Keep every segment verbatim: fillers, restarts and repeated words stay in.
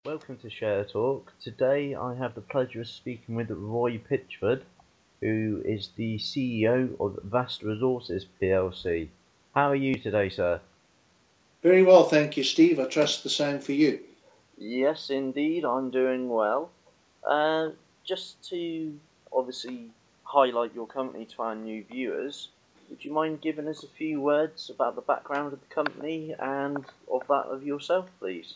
Welcome to Share Talk. Today I have the pleasure of speaking with Roy Pitchford, who is the C E O of Vast Resources P L C. How are you today, sir? Very well, thank you, Steve. I trust the same for you. Yes, indeed, I'm doing well. Uh, just to obviously highlight your company to our new viewers, would you mind giving us a few words about the background of the company and of that of yourself, please?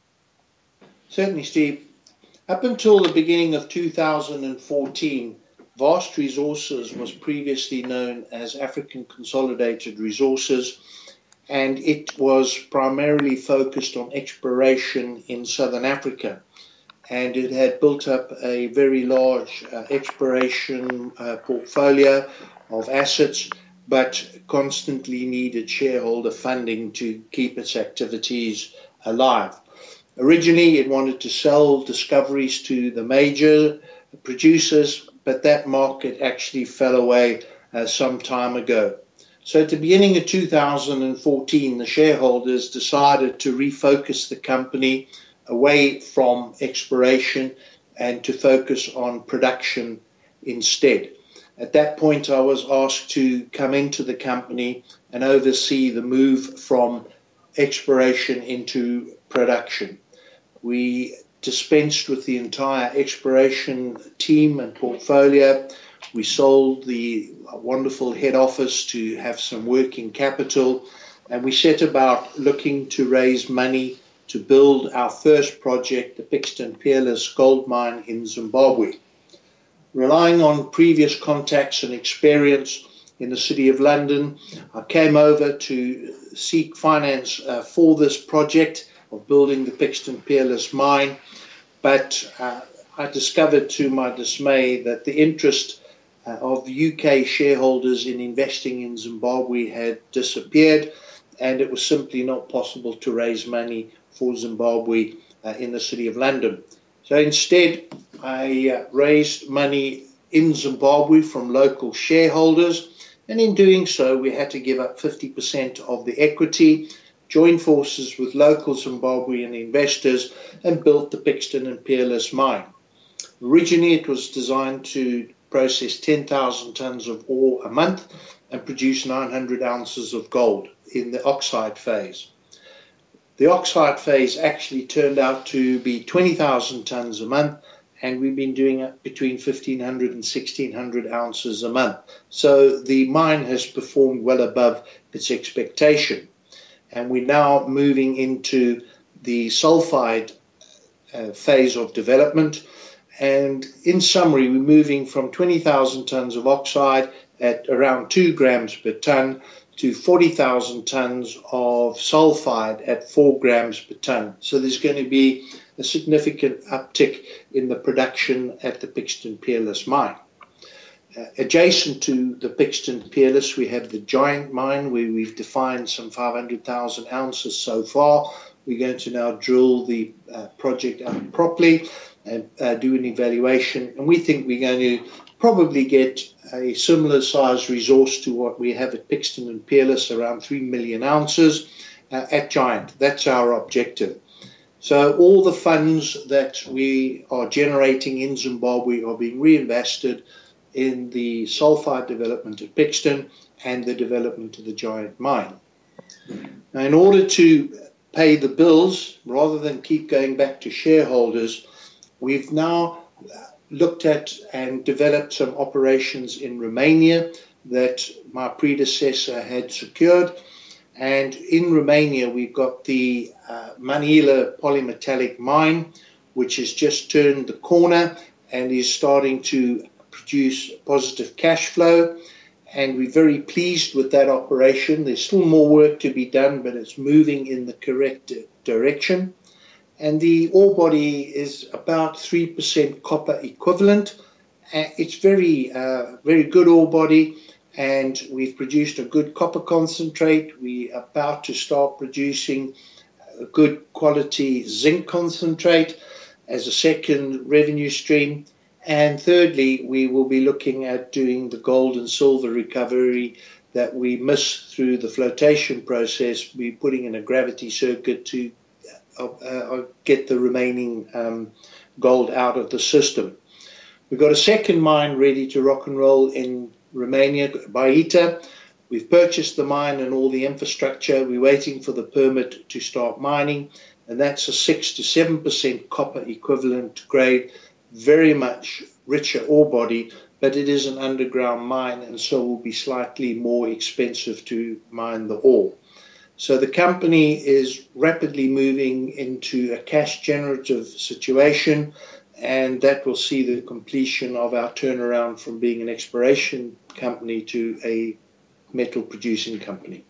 Certainly, Steve. Up until the beginning of two thousand fourteen, Vast Resources was previously known as African Consolidated Resources, and it was primarily focused on exploration in Southern Africa. And it had built up a very large uh, exploration uh, portfolio of assets, but constantly needed shareholder funding to keep its activities alive. Originally, it wanted to sell discoveries to the major producers, but that market actually fell away uh, some time ago. So at the beginning of two thousand fourteen, the shareholders decided to refocus the company away from exploration and to focus on production instead. At that point, I was asked to come into the company and oversee the move from exploration into production. We dispensed with the entire exploration team and portfolio. We sold the wonderful head office to have some working capital, and we set about looking to raise money to build our first project, the Pixton Peerless Gold Mine in Zimbabwe. Relying on previous contacts and experience in the City of London, I came over to seek finance uh, for this project of building the Pixton Peerless Mine, but uh, I discovered to my dismay that the interest uh, of U K shareholders in investing in Zimbabwe had disappeared, and it was simply not possible to raise money for Zimbabwe uh, in the City of London. So instead, I uh, raised money in Zimbabwe from local shareholders, and in doing so, we had to give up fifty percent of the equity, join forces with local Zimbabwean investors, and built the Pixton and Peerless mine. Originally, it was designed to process ten thousand tons of ore a month and produce nine hundred ounces of gold in the oxide phase. The oxide phase actually turned out to be twenty thousand tons a month, and we've been doing it between fifteen hundred and sixteen hundred ounces a month. So the mine has performed well above its expectation. And we're now moving into the sulfide uh, phase of development. And in summary, we're moving from twenty thousand tons of oxide at around two grams per ton to forty thousand tons of sulfide at four grams per ton. So there's going to be a significant uptick in the production at the Pixton Peerless mine. Uh, adjacent to the Pixton Peerless, we have the Giant mine, where we've defined some five hundred thousand ounces so far. We're going to now drill the uh, project out properly and uh, do an evaluation. And we think we're going to probably get a similar size resource to what we have at Pixton and Peerless, around three million ounces uh, at Giant. That's our objective. So all the funds that we are generating in Zimbabwe are being reinvested in the sulfide development at Pixton and the development of the Giant mine. Now, in order to pay the bills, rather than keep going back to shareholders, we've now looked at and developed some operations in Romania that my predecessor had secured. And in Romania, we've got the uh, Manila polymetallic mine, which has just turned the corner and is starting to produce positive cash flow. And we're very pleased with that operation. There's still more work to be done, but it's moving in the correct direction. And the ore body is about three percent copper equivalent. It's very, uh, very good ore body, and we've produced a good copper concentrate. We're about to start producing a good quality zinc concentrate as a second revenue stream. And thirdly, we will be looking at doing the gold and silver recovery that we miss through the flotation process. We're putting in a gravity circuit to uh, get the remaining um, gold out of the system. We've got a second mine ready to rock and roll in Romania, Baita. We've purchased the mine and all the infrastructure. We're waiting for the permit to start mining, and that's a six to seven percent copper equivalent grade, very much richer ore body, but it is an underground mine and so will be slightly more expensive to mine the ore. So the company is rapidly moving into a cash generative situation, and that will see the completion of our turnaround from being an exploration company to a metal producing company.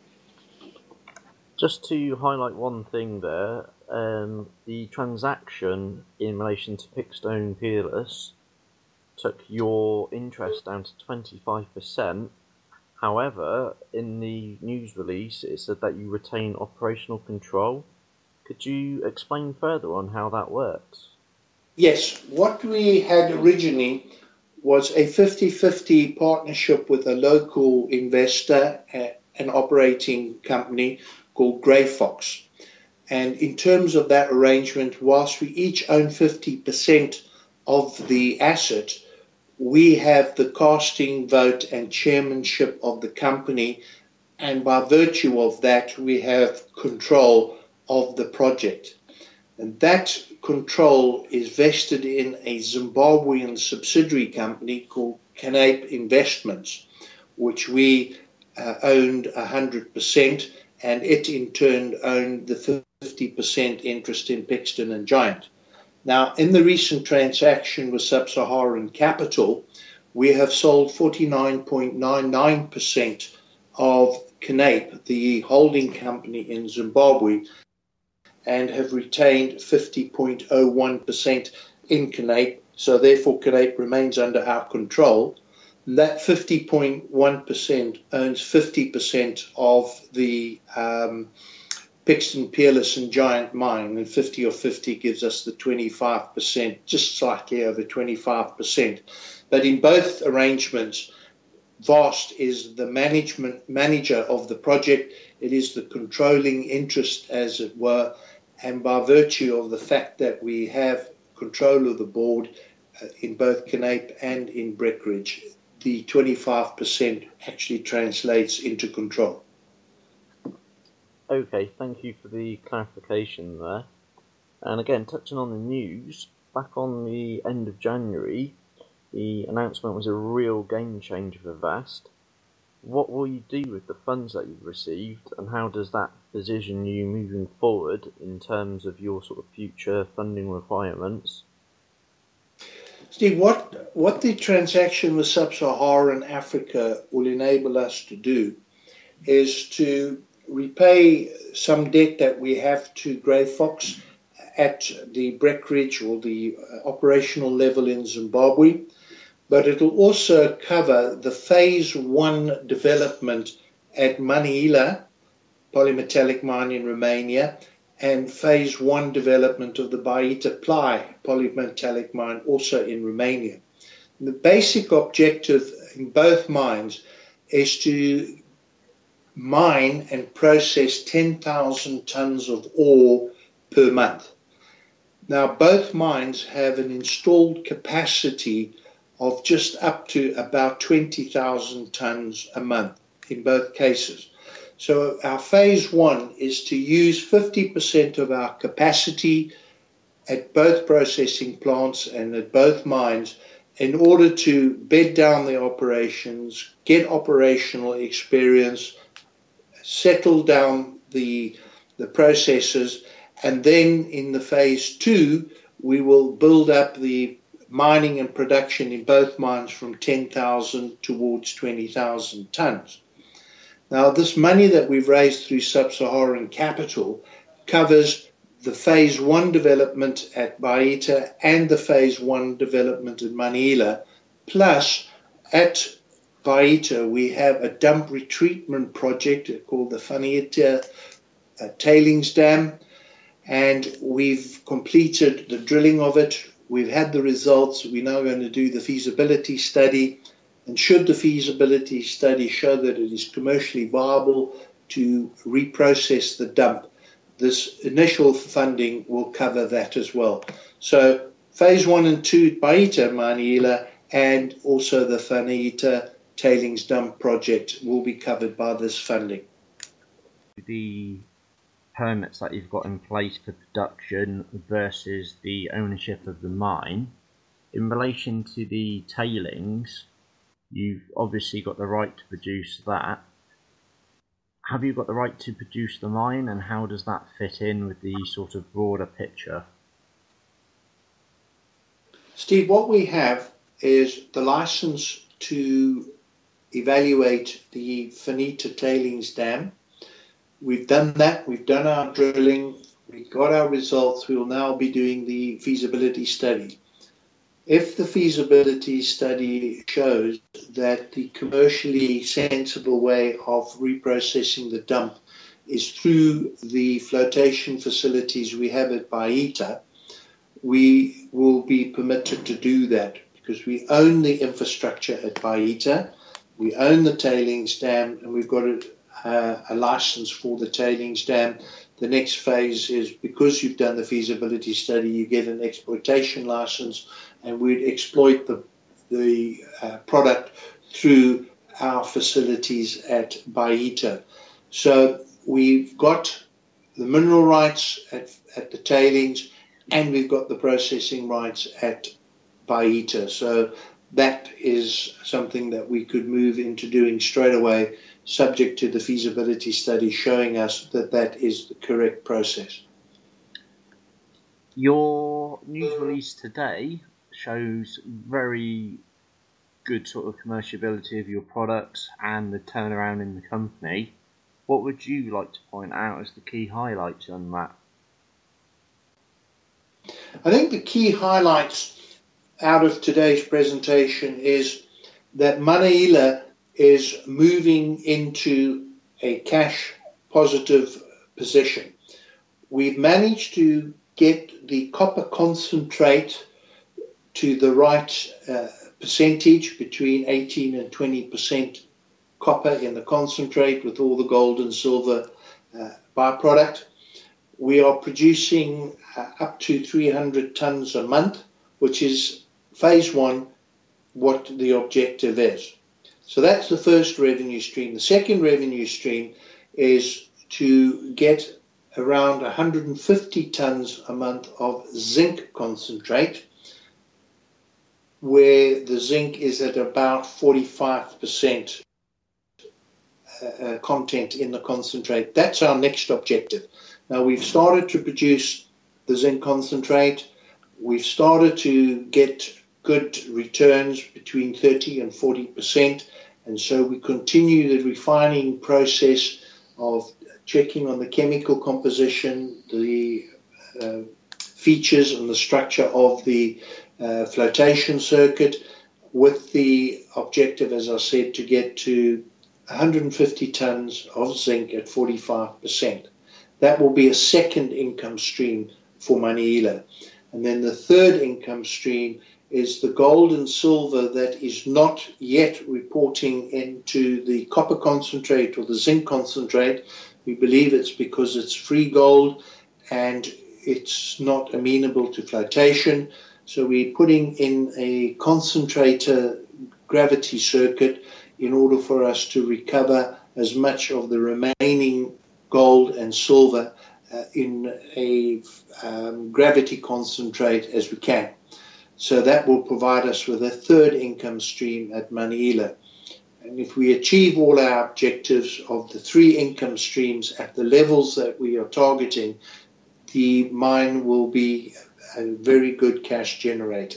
Just to highlight one thing there, um, the transaction in relation to Pickstone Peerless took your interest down to twenty-five percent. However, in the news release, it said that you retain operational control. Could you explain further on how that works? Yes, what we had originally was a fifty fifty partnership with a local investor, an operating company called Grey Fox. And in terms of that arrangement, whilst we each own fifty percent of the asset, we have the casting vote and chairmanship of the company, and by virtue of that, we have control of the project. And that control is vested in a Zimbabwean subsidiary company called Canape Investments, which we uh, owned one hundred percent, and it in turn owned the fifty percent interest in Pickstone and Giant. Now, in the recent transaction with Sub-Saharan Capital, we have sold forty-nine point nine nine percent of Canape, the holding company in Zimbabwe, and have retained fifty point zero one percent in Canape, so therefore Canape remains under our control. That fifty point one percent owns fifty percent of the um, Pickstone Peerless and Giant mine, and fifty or fifty gives us the twenty-five percent, just slightly over twenty-five percent. But in both arrangements, Vast is the management manager of the project. It is the controlling interest, as it were, and by virtue of the fact that we have control of the board uh, in both Canape and in Breckenridge, the twenty-five percent actually translates into control. Okay, thank you for the clarification there. And again, touching on the news, back on the end of January, the announcement was a real game changer for Vast. What will you do with the funds that you've received, and how does that position you moving forward in terms of your sort of future funding requirements? Steve, what, what the transaction with Sub-Saharan Africa will enable us to do is to repay some debt that we have to Grey Fox at the Breckenridge or the operational level in Zimbabwe, but it will also cover the phase one development at Maniila polymetallic mine in Romania and phase one development of the Baita Ply polymetallic mine also in Romania. And the basic objective in both mines is to mine and process ten thousand tons of ore per month. Now, both mines have an installed capacity of just up to about twenty thousand tons a month in both cases. So our phase one is to use fifty percent of our capacity at both processing plants and at both mines in order to bed down the operations, get operational experience, settle down the, the processes, and then in the phase two, we will build up the mining and production in both mines from ten thousand towards twenty thousand tons. Now, this money that we've raised through Sub-Saharan Capital covers the phase one development at Baita and the phase one development at Maniila, plus at Baita, we have a dump retreatment project called the Fanieta uh, Tailings Dam, and we've completed the drilling of it. We've had the results. We're now going to do the feasibility study, and should the feasibility study show that it is commercially viable to reprocess the dump, this initial funding will cover that as well. So phase one and two at Baita, Maniila, and also the Faniita tailings dump project will be covered by this funding. The permits that you've got in place for production versus the ownership of the mine, in relation to the tailings, you've obviously got the right to produce that. Have you got the right to produce the mine, and how does that fit in with the sort of broader picture? Steve, what we have is the license to evaluate the Faniita tailings dam. We've done that, we've done our drilling, we've got our results, we will now be doing the feasibility study. If the feasibility study shows that the commercially sensible way of reprocessing the dump is through the flotation facilities we have at Baita, we will be permitted to do that because we own the infrastructure at Baita, we own the tailings dam, and we've got a, uh, a license for the tailings dam. The next phase is, because you've done the feasibility study, you get an exploitation license, and we'd exploit the, the uh, product through our facilities at Baita. So we've got the mineral rights at, at the tailings, and we've got the processing rights at Baita. So that is something that we could move into doing straight away, subject to the feasibility study showing us that that is the correct process. Your news release today shows very good sort of commerciality of your products and the turnaround in the company. What would you like to point out as the key highlights on that? I think the key highlights out of today's presentation is that Maniila is moving into a cash positive position. We've managed to get the copper concentrate to the right uh, percentage, between eighteen and twenty percent copper in the concentrate with all the gold and silver uh, byproduct. We are producing uh, up to three hundred tons a month, which is phase one, what the objective is. So that's the first revenue stream. The second revenue stream is to get around one hundred fifty tons a month of zinc concentrate, where the zinc is at about forty-five percent uh, content in the concentrate. That's our next objective. Now, we've started to produce the zinc concentrate. We've started to get good returns between thirty and forty percent. And so we continue the refining process of checking on the chemical composition, the uh, features and the structure of the uh, flotation circuit, with the objective, as I said, to get to one hundred fifty tons of zinc at forty-five percent. That will be a second income stream for Maniila. And then the third income stream is the gold and silver that is not yet reporting into the copper concentrate or the zinc concentrate. We believe it's because it's free gold and it's not amenable to flotation. So we're putting in a concentrator gravity circuit in order for us to recover as much of the remaining gold and silver uh, in a um, gravity concentrate as we can. So that will provide us with a third income stream at Maniila. And if we achieve all our objectives of the three income streams at the levels that we are targeting, the mine will be a very good cash generator.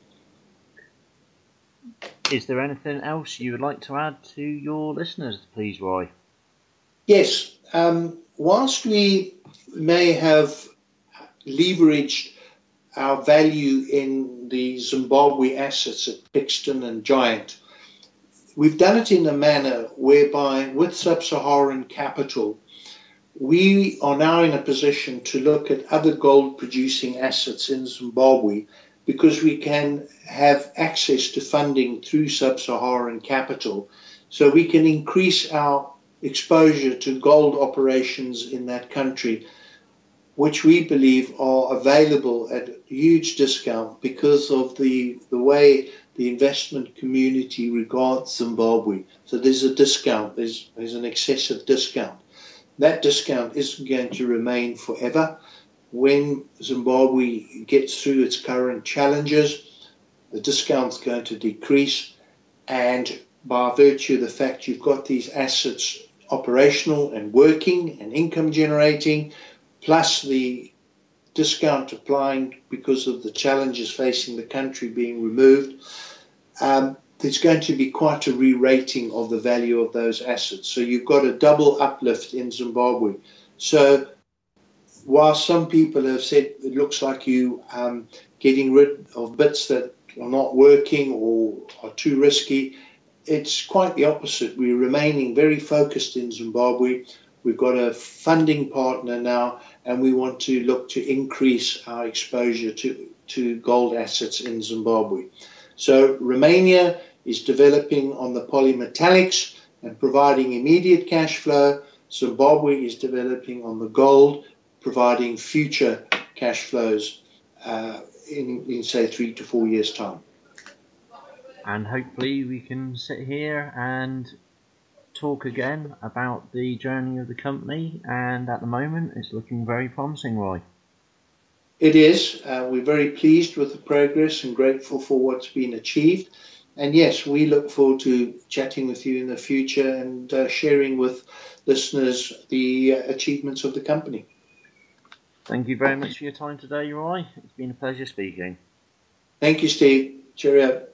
Is there anything else you would like to add to your listeners, please, Roy? Yes. Um, whilst we may have leveraged our value in the Zimbabwe assets at Pixton and Giant, we've done it in a manner whereby, with sub-Saharan capital, we are now in a position to look at other gold-producing assets in Zimbabwe, because we can have access to funding through sub-Saharan capital. So we can increase our exposure to gold operations in that country which we believe are available at a huge discount because of the, the way the investment community regards Zimbabwe. So there's a discount, there's, there's an excessive discount. That discount isn't going to remain forever. When Zimbabwe gets through its current challenges, the discount's going to decrease, and by virtue of the fact you've got these assets operational and working and income generating, plus the discount applying because of the challenges facing the country being removed, um, there's going to be quite a re-rating of the value of those assets. So you've got a double uplift in Zimbabwe. So while some people have said it looks like you um, getting rid of bits that are not working or are too risky, it's quite the opposite. We're remaining very focused in Zimbabwe. We've got a funding partner now, and we want to look to increase our exposure to, to gold assets in Zimbabwe. So Romania is developing on the polymetallics and providing immediate cash flow. Zimbabwe is developing on the gold, providing future cash flows uh, in, in, say, three to four years' time. And hopefully we can sit here and talk again about the journey of the company, and at the moment it's looking very promising, Roy. It is. Uh, we're very pleased with the progress and grateful for what's been achieved. And yes, we look forward to chatting with you in the future and uh, sharing with listeners the uh, achievements of the company. Thank you very much for your time today, Roy. It's been a pleasure speaking. Thank you, Steve. Cheerio.